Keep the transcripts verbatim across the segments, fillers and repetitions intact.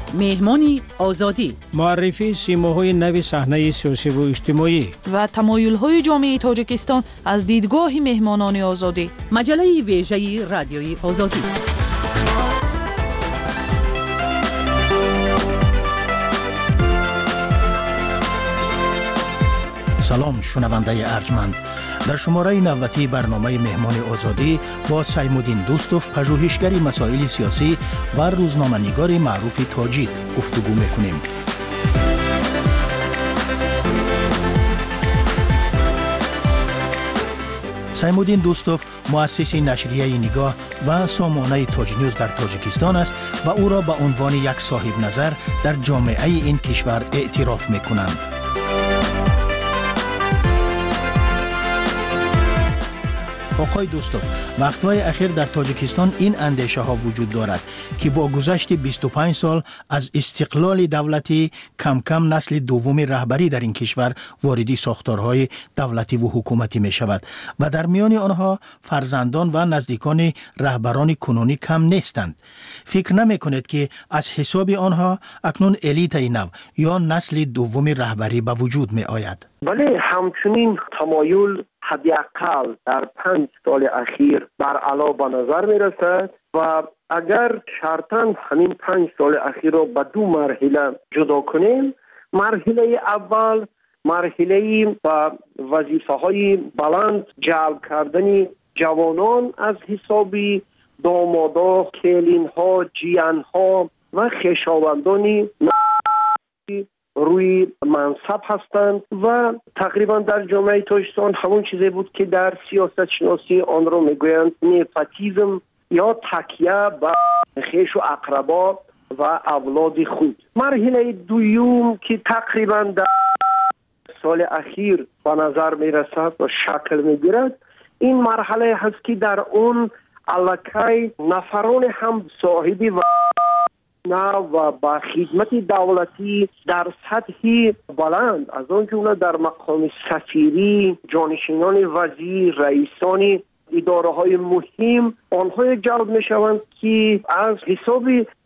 مهمان آزادی، معرفی سیماهای نو صحنه سیاسی و اجتماعی و تمایل‌های جامعه تاجیکستان از دیدگاه مهمانان آزادی. مجله ویژه رادیوی آزادی. سلام شنونده ارجمند. در شماره نوبتی برنامه مهمان آزادی با سیمودین دوستوف، پژوهشگر مسائل سیاسی و روزنامه‌نگار معروف تاجیک گفتگو می‌کنیم. سیمودین دوستوف مؤسس نشریه نگاه و سامانه تاج نیوز در تاجیکستان است و او را به عنوان یک صاحب نظر در جامعه این کشور اعتراف می‌کنند. آقای دوستوف، وقتهای اخیر در تاجیکستان این اندیشه ها وجود دارد که با گذشت بیست و پنج سال از استقلال دولتی کم کم نسل دوم رهبری در این کشور واردی ساختارهای دولتی و حکومتی می شود و در میان آنها فرزندان و نزدیکان رهبران کنونی کم نیستند. فکر نمی کنید که از حساب آنها اکنون الیت نو یا نسل دوم رهبری به وجود می آید؟ بله، همچنین تمایل حداقل در پنج سال اخیر بر علا به نظر می رسد و اگر شرطاً همین پنج سال اخیر را به دو مرحله جدا کنیم، مرحله اول مرحله با وظیفه های بلند جلب کردن جوانان از حساب دامادا، کلین ها، جیان ها و خویشاوندان روی منصب هستند و تقریبا در جامعه تاجیکستان همون چیزی بود که در سیاست شناسی آن را میگویند نپوتیسم یا تکیه به خویش و اقربا و اولاد خود. مرحله دوم که تقریبا در سال اخیر به نظر میرسد و شکل میگیرد، این مرحله هست که در اون الکی نفران هم صاحبی و نه و با خدمت دولتی در سطح بلند از آن جمله در مقام سفیری، جانشینان وزیر، رئیسان اداره های مهم آنها جلب می شوند که از حساب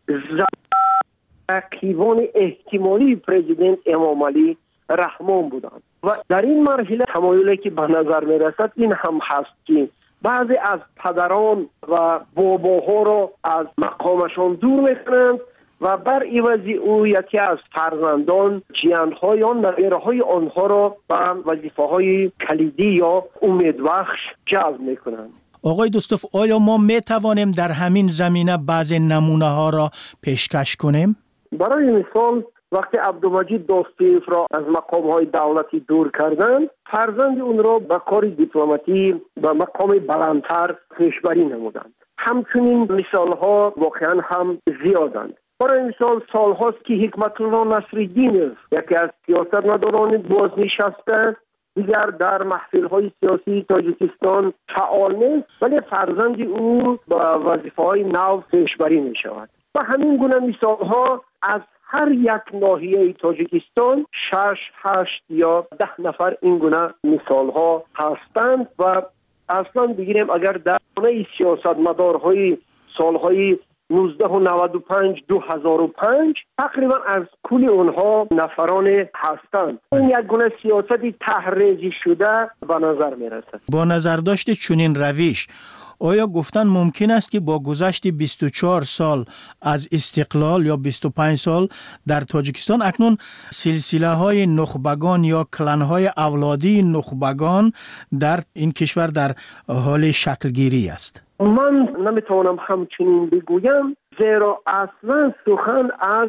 رقیبان احتمالی پرزیدنت امام علی رحمان بودند و در این مرحله تمایلی که به نظر می رسد این هم هست که بعضی از پدران و باباها را از مقامشان دور میکنند و بر عوض او یکی از فرزندان جیانها یا نوه‌های آنها را به وظیفه‌های کلیدی یا امیدبخش جلب میکنند. آقای دوستوف، آیا ما می توانیم در همین زمینه بعض نمونه ها را پیشکش کنیم؟ برای مثال وقتی عبدالمجید دوستیف را از مقام‌های دولتی دور کردند، فرزند اون را به کار دیپلماتی و مقام بلندتر پیشبری نمودند. همچنین مثال‌ها واقعا هم زیادند. برای مثال سال هاست که حکمت الله نصرالدین یکی از سیاستمداران بازنشسته دیگر در محفل‌های سیاسی تاجیکستان فعال نیست، ولی فرزند او با وظیفه‌های نو پیشبری می‌شود. و همین گونه مثال‌ها از هر یک ناحیه تاجیکستان شش، هشت یا ده نفر این گونه مثال‌ها هستند و اصلا بگیریم اگر در خانه سیاستمدارهای سال‌های نوزده و نود و پنج دو هزار و پنج تقریبا از کل اونها نفران هستند. این یک گونه سیاستی تحریزی شده به نظر می رسد. با نظر داشت چنین روش، آیا گفتن ممکن است که با گذشت بیست و چهار سال از استقلال یا بیست و پنج سال در تاجیکستان اکنون سلسله های نخبگان یا کلان های اولادی نخبگان در این کشور در حال شکلگیری است؟ من نمیتوانم همچنین بگویم، زیرا اصلا سخن از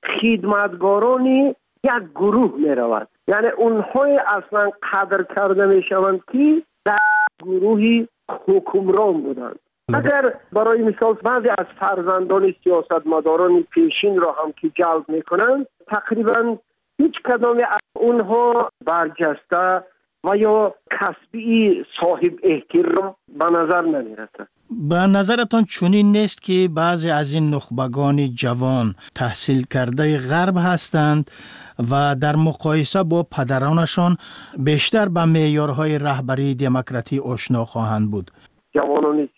خدمتگاران یک گروه می رود. یعنی اونهای اصلا قدر کرده می شوند که در گروهی حکمران بودند. اگر برای مثال بعضی از فرزندان سیاستمداران پیشین را هم که جلب می کنند، تقریبا هیچ کدام از اونها برجسته و یا کسبی صاحب احترام به نظر نمی رسد. به نظرتان چنین نیست که بعضی از این نخبگان جوان تحصیل کرده غرب هستند و در مقایسه با پدرانشان بیشتر به معیارهای رهبری دموکراتی آشنا خواهند بود؟ جوانان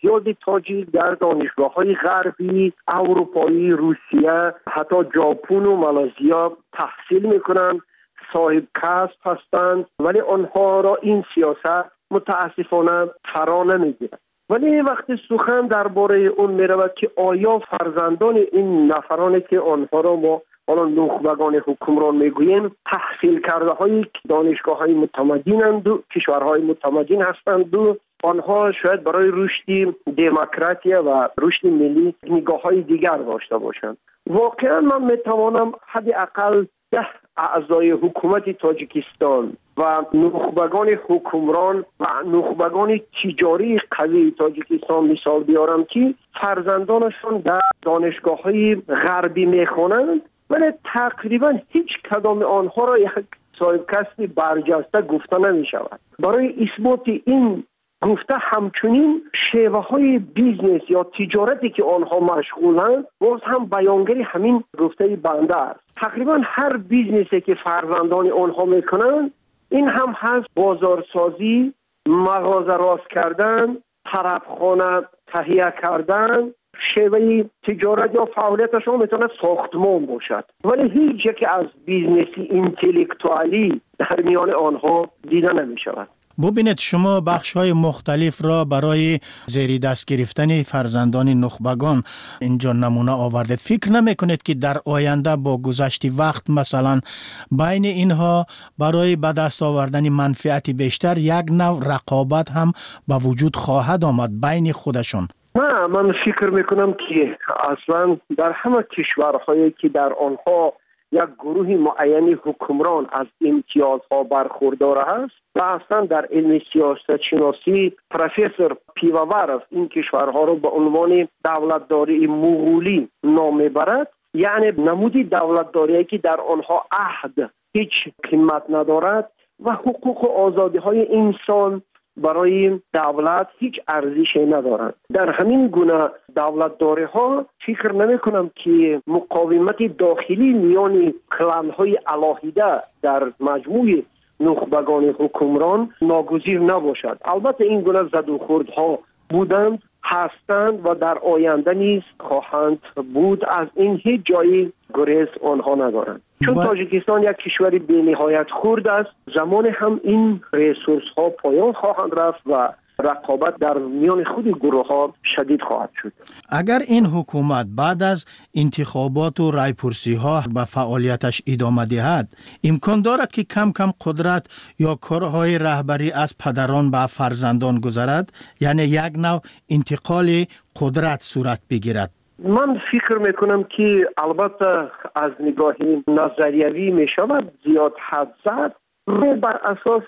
زیادی تاجیک در دانشگاه‌های غربی، اروپایی، روسیه، حتی ژاپن و مالزیا تحصیل میکنند، صاحب کسب هستند، ولی آنها را این سیاست متاسفانه فرا نمیگیرد. ولی وقتی سخن درباره اون میرود که آیا فرزندان این نفرانی که آنها را ما حالا نخبگان حکمران میگوییم تحصیل کرده های دانشگاه های متمدنند و کشورهای متمدن هستند و آنها شاید برای رشد دموکراسی و رشد ملی نگاه های دیگر داشته باشند. واقعا من میتوانم حداقل ده اعضای حکومت تاجیکستان و نخبگان حکمران و نخبگان تجاری قوی تاجیکستان مثال بیارم که فرزندانشون در دانشگاه های غربی میخوانند، ولی تقریبا هیچ کدام آنها را یک صاحب کسب برجسته گفته نمی شود. برای اثبات این گفته همچنین شیوه های بیزنس یا تجارتی که آنها مشغولند باز هم بیانگری همین گفته بنده است. تقریبا هر بیزنسی که فرزندان آنها میکنند این هم هست بازارسازی، مغازه راست کردن، طرفخانه تهیه کردن. شیوه تجارت یا فعالیتشون میتونه ساختمان باشد، ولی هیچ یک از بیزنسی اینتלקتوالی در میان آنها دیده نمی شود. ببینید شما بخش‌های مختلف را برای زیر دست گرفتن فرزندان نخبگان اینجا نمونه آورده. فکر نمی‌کنید که در آینده با گذشت وقت مثلا بین اینها برای به دست آوردن منفعت بیشتر یک نوع رقابت هم به وجود خواهد آمد بین خودشون؟ نه، من فکر میکنم که اصلا در همه کشورهایی که در آنها یک گروه معینی حکمران از امتیازها برخوردار است و اصلا در علم سیاست شناسی پروفسور پیوورف این کشورها رو به عنوان دولتداری مغولی نام میبرد، یعنی نمودی دولتداری که در آنها عهد هیچ قیمت ندارد و حقوق و آزادی های انسان برای دولت هیچ ارزشی ندارند. در همین گونه دولتداری ها فکر نمی کنم که مقاومت داخلی میان کلان های علاهیده در مجموع نخبگان حکمران ناگزیر نباشد. البته این گونه زد و خورد ها بودند، هستند و در آینده نیز خواهند بود. از این هیچ جایی گریز آنها ندارند. چون با... تاجیکستان یک کشور بی نهایت خرد است، زمان هم این ریسورس ها پایان خواهند رفت و رقابت در میان خود گروه ها شدید خواهد شد. اگر این حکومت بعد از انتخابات و رایپرسی ها به فعالیتش ادامه دهد، امکان دارد که کم کم قدرت یا کارهای رهبری از پدران به فرزندان گذرد، یعنی یک نوع انتقال قدرت صورت بگیرد. من فکر میکنم که البته از نگاه نظریوی میشود زیاد حد زد، بر اساس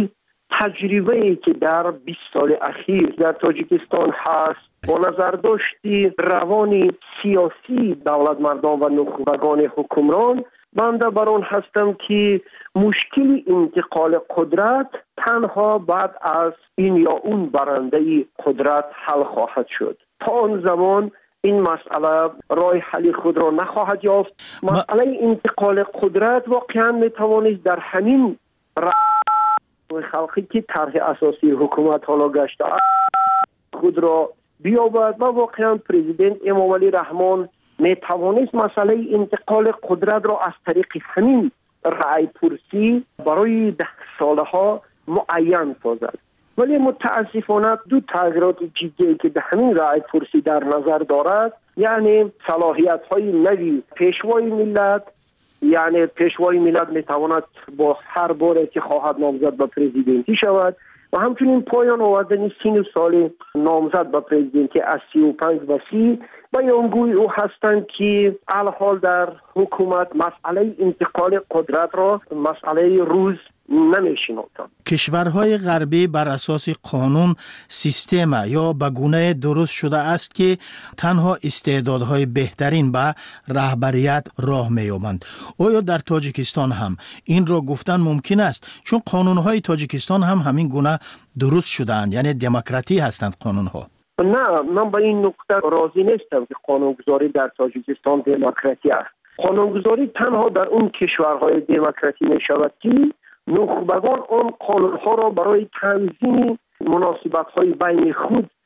تجربه‌ای که در بیست سال اخیر در تاجیکستان هست با نظر داشتی روان سیاسی دولت مردان و نخبگان حکمران، بنده بر آن هستم که مشکل انتقال قدرت تنها بعد از این یا اون برنده قدرت حل خواهد شد. تا آن زمان این مسئله راه حل خود را نخواهد یافت. مسئله انتقال قدرت واقعا میتوانست در همین خلقی که طرح اساسی حکومت حالا گشته خود را بیابد و واقعا پرزیدنت امام علی رحمان میتوانست مسئله انتقال قدرت را از طریق همین رأی پرسی برای ده ساله ها معین سازد. ولی متاسفانه دو تغییرات جدی که به همین رأی پرسی در نظر دارد، یعنی صلاحیت های نوی پیشوای ملت، یعنی پیشوای ملت میتواند با هر باره که خواهد نامزد به پرزیدنتی شود و همچنین پایان آوردن سن و سال نامزد به پرزیدنتی از سی و پنج و سی بیانگوی او هستند که الحال در حکومت مسئله انتقال قدرت را مسئله روز نمیشناسند. کشورهای غربی بر اساس قانون سیستم یا به گونه درست شده است که تنها استعدادهای بهترین به رهبریت راه می‌یابند. آیا در تاجیکستان هم این را گفتن ممکن است؟ چون قانونهای تاجیکستان هم همین گونه درست شده‌اند، یعنی دموکراتی هستند قانونها. نه، من با این نکته راضی نیستم که قانونگذاری در تاجیکستان دموکراتی است. قانونگذاری تنها در اون کشورهای دموکراتی می‌شود که نخبگان آن قانونها را برای تنظیم مناسبت‌های بین خود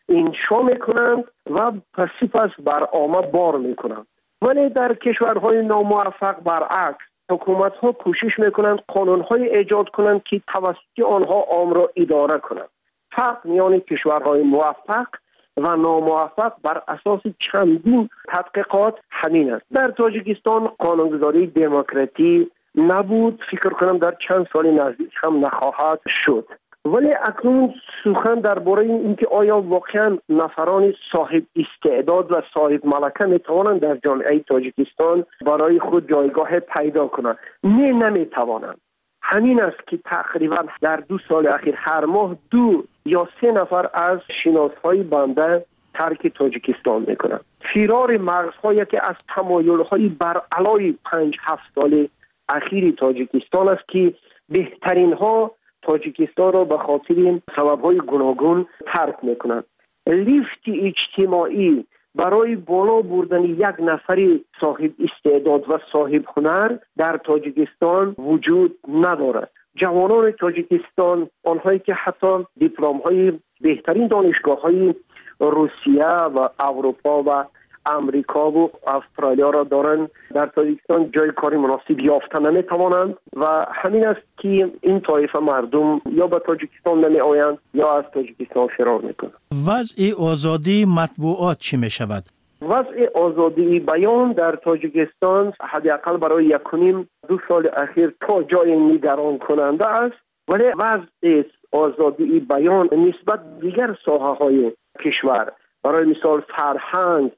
انشا میکنند و پس بر عامه بار میکنند. ولی در کشورهای ناموفق برعکس حکومت ها کوشش میکنند قانون های ایجاد کنند که توسط آنها عام را اداره کنند. فرق میان کشورهای موفق و ناموفق بر اساس چندین تحقیقات همین است. در تاجیکستان قانونگذاری دموکراتی نبود، فکر کنم در چند سال نزدیک هم نخواهد شد. ولی اکنون سخن درباره اینکه آیا واقعا نفران صاحب استعداد و صاحب ملکه میتوانند در جامعه تاجیکستان برای خود جایگاه پیدا کنند؟ نه، نمیتوانند. همین است که تقریبا در دو سال اخیر هر ماه دو یا سه نفر از شناسهای بنده ترک تاجیکستان میکنند. فرار مغزهایی که از تمایلهای بر علای پنج هفت سال اخیر تاجیکستان است که بهترین ها تاجیکستان را به خاطر سبب‌های گوناگون ترک میکنند. لیفت اجتماعی برای بالا بردن یک نفر صاحب استعداد و صاحب هنر در تاجیکستان وجود ندارد. جوانان تاجیکستان، آنهایی که حتی دیپلم‌های بهترین دانشگاه‌های روسیه و اروپا و امریکا و استرالیا را دارند، در تاجیکستان جای کاری مناسب یافتن نمی‌توانند و همین است که این طایفه مردم یا به تاجیکستان نمی آیند یا از تاجیکستان فرار میکنند. وضع آزادی مطبوعات چی می شود؟ وضع آزادی بیان در تاجیکستان حداقل برای یکونیم دو سال اخیر تا جای نگران کننده است، ولی وضع آزادی بیان نسبت دیگر ساحه های کشور، برای مثال فرهنگ،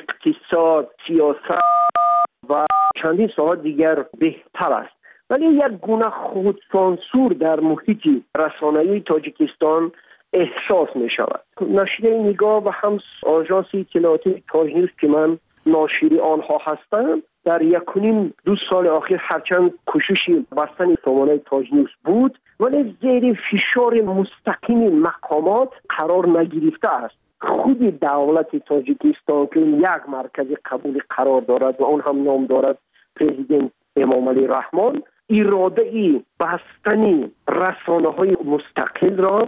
اقتصاد، سیاست و چندین ساحه دیگر بهتر است. ولی یک گونه خودسانسور در محیط رسانه‌ای تاجیکستان احساس می شود. نشریه نگاه و هم آژانس اطلاعاتی تاج نیوز که من ناشری آنها هستم، در یکونیم دو سال اخیر هرچند کوششی بستن سامانه تاج نیوز بود، ولی زیر فشار مستقیم مقامات قرار نگرفته است. خود دولت تاجیکستان که یک مرکز قبول قرار دارد و اون هم نام دارد پرزیدنت امامعلی رحمان، اراده ای بستنی رسانه های مستقل را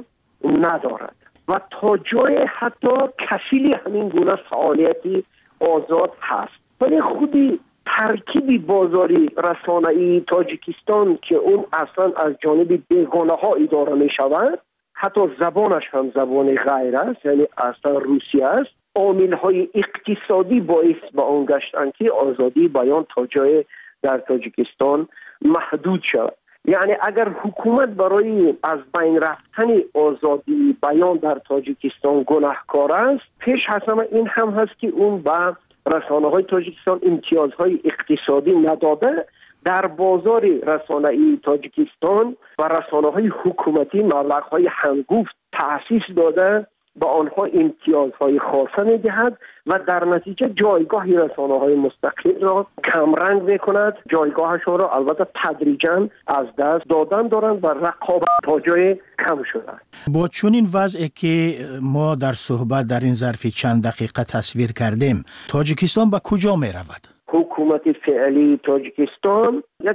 ندارد و تا جای حتی کفیل همین گونه فعالیتی آزاد هست. ولی خودی ترکیب بازاری رسانه‌ای تاجیکستان که اون اصلا از جانب بیگانه ها اداره می شود، حتی زبانش هم زبان غیر است، یعنی اصلا روسی است، عامل های اقتصادی باعث به آن گشتند که آزادی بیان تا جای در تاجیکستان محدود شود. یعنی اگر حکومت برای از بین رفتن آزادی بیان در تاجیکستان گناهکار است، پیش حسن این هم هست که اون به رسانه‌های تاجیکستان امتیازهای اقتصادی نداده، در بازار رسانه‌ای تاجیکستان و رسانه‌های حکومتی مبلغ‌های هنگفت تأسیس داده، با آنها امتیازهای خاصه می‌دهد و در نتیجه جایگاه رسانه‌های مستقل را کمرنگ می‌کند. جایگاهشان را البته تدریجاً از دست دادن دارند و رقابت تا جای کم شده. با چنین وضعی که ما در صحبت در این ظرف چند دقیقه تصویر کردیم، تاجیکستان به کجا می‌رود؟ حکومت فعلی تاجیکستان یک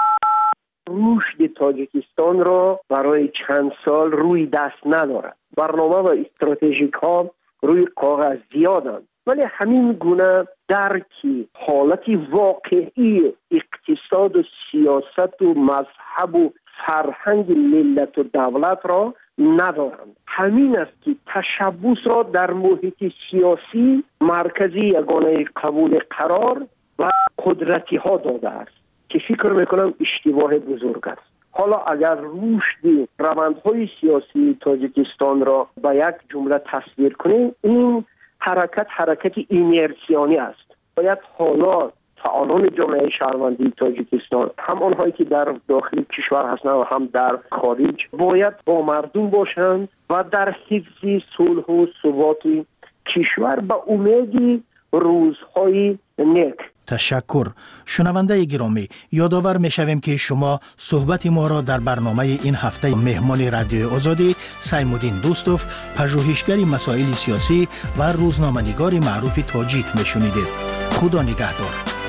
رشد تاجیکستان را برای چند سال روی دست ندارد. برنامه و استراتژیک ها روی کاغذ زیادند، ولی همین گونه درکی حالت واقعی اقتصاد و سیاست و مذهب و فرهنگ ملت و دولت را ندارند. همین است که تشبث را در محیط سیاسی مرکزی یگانه قبول قرار و قدرتی ها داده است که فکر میکنم اشتباه بزرگ است. حالا اگر رشد روندهای سیاسی تاجیکستان را به یک جمله تصویر کنیم، این حرکت حرکت اینرسیانی است. باید حالا فعالان جامعه شهروندی تاجیکستان، هم آنهایی که در داخل کشور هستند و هم در خارج، باید با مردم باشند و در حفظ صلح و ثبات کشور به امید روزهای نیک. تشکر. شنونده گرامی، یادآور می‌شویم که شما صحبت ما را در برنامه این هفته مهمان رادیو آزادی سیمودین دوستوف، پژوهشگر مسائل سیاسی و روزنامه‌نگار معروف تاجیک میشنیدید. خدا نگهدار.